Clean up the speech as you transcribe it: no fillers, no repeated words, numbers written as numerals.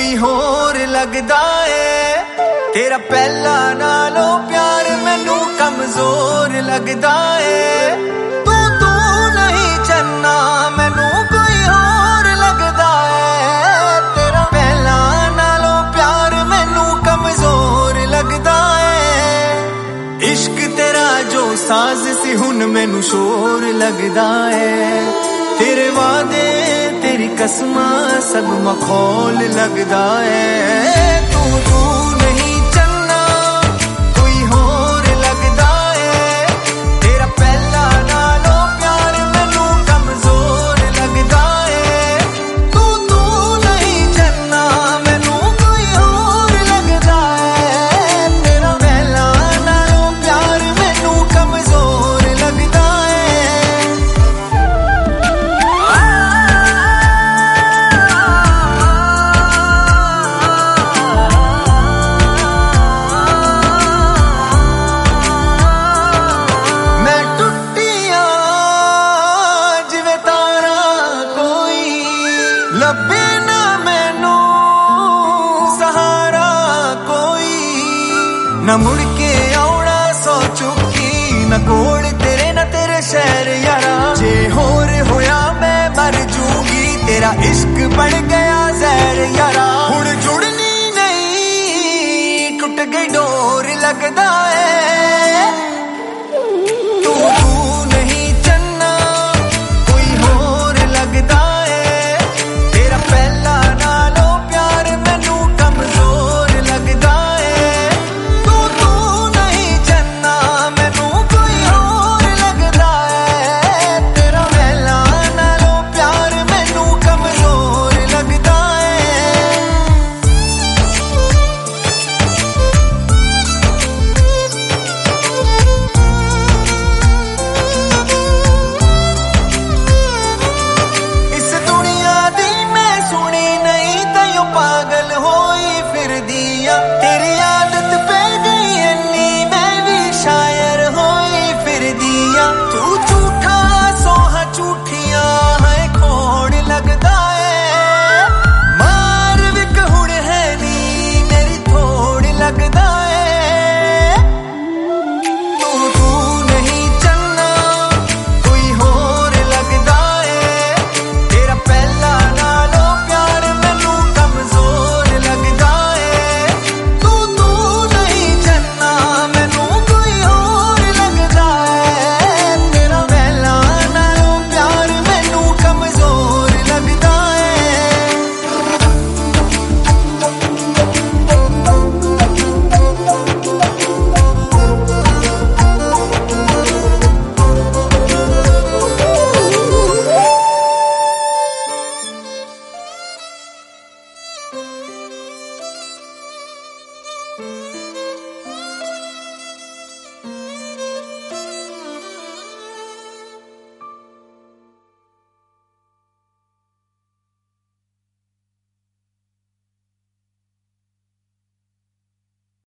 कोई होर लगदा है। तेरा पहला नालों प्यार मैनू कमजोर लगदा है। तू नहीं चन्ना मैनू कोई होर लगदा है। तेरा पहला नालों प्यार मैनू कमजोर लगदा है। इश्क तेरा जो साज सी हुन मैनू शोर लगदा है। तेरे वादे तेरी कसमां सब मखौल लगदा है। तू नहीं चन्ना कोई होर लगदा है। तेरा पहला नालों प्यार मैनू कमजोर लगदा है। तू नहीं चन्ना मैनू कोई होर लगदा है। तेरा पहला नालों प्यार मैनू कमजोर लगदा है। मैं टुटिया जिवे तारा कोई लभे ना मैनू सहारा कोई। न मुड़ के आउणा सो चुकी न कोल तेरे न तेरे शहर यारा। जे होर होया मैं मर जूंगी तेरा इश्क बन गया जहर यारा। हुण जुड़नी नहीं टुट गई डोर लगदा है।